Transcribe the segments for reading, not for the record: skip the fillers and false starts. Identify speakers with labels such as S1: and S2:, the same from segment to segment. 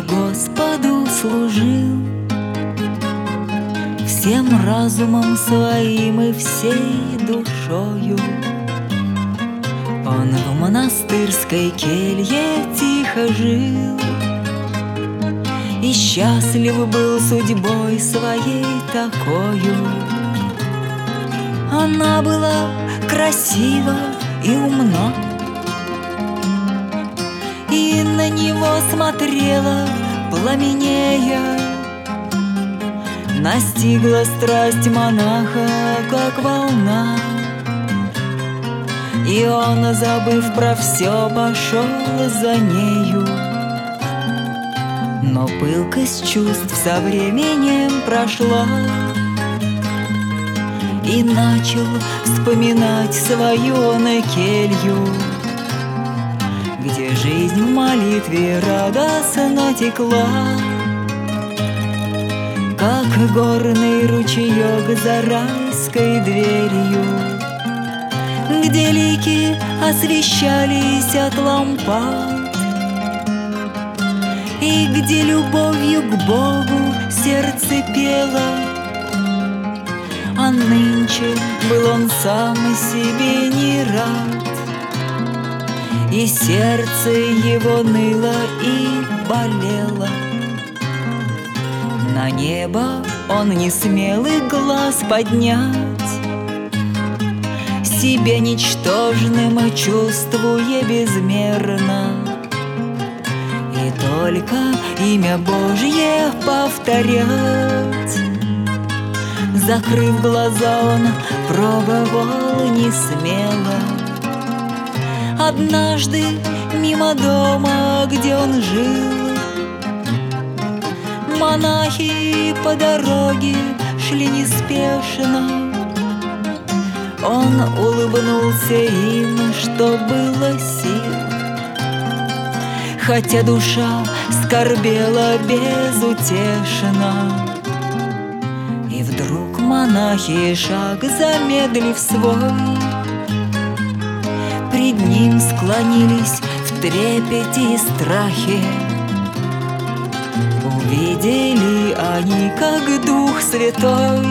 S1: Господу служил всем разумом своим и всей душою. Он в монастырской келье тихо жил и счастлив был судьбой своей такою. Она была красива и умна, и на него смотрела пламенея. Настигла страсть монаха, как волна, и он, забыв про все, пошел за нею. Но пылкость чувств со временем прошла, и начал вспоминать свою он келью, где жизнь в молитве радостно текла, как горный ручеек за райской дверью, где лики освещались от лампад, и где любовью к Богу сердце пело. А нынче был он сам себе не рад, и сердце его ныло и болело. На небо он не смел и глаз поднять, себя ничтожным чувствуя безмерно, и только имя Божье повторять. Закрыв глаза, он пробовал не смело. Однажды мимо дома, где он жил, монахи по дороге шли неспешно. Он улыбнулся им, что было сил, хотя душа скорбела безутешно. И вдруг монахи, шаг замедлив свой, пред ним склонились в трепете и страхе. Увидели они, как Дух Святой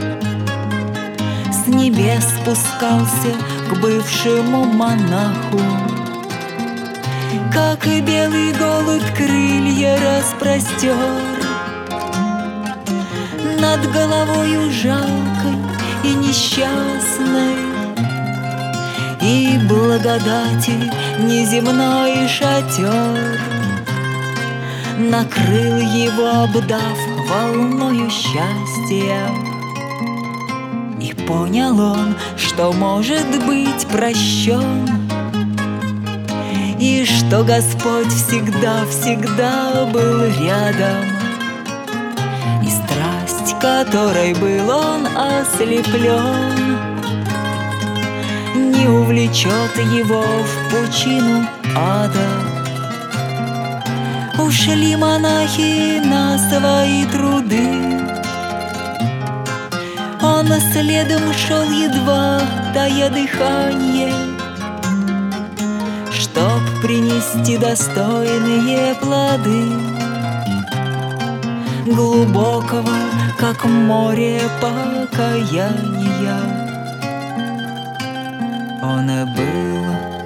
S1: с небес спускался к бывшему монаху, как и белый голубь крылья распростер над головою жалкой и несчастной, и благодати неземной шатер накрыл его, обдав волною счастья. И понял он, что может быть прощен, и что Господь всегда был рядом, и страсть, которой был он ослеплен, не увлечет его в пучину ада. Ушли монахи на свои труды, он следом шел, едва тая дыханье, чтоб принести достойные плоды глубокого, как море, покаяния. Он был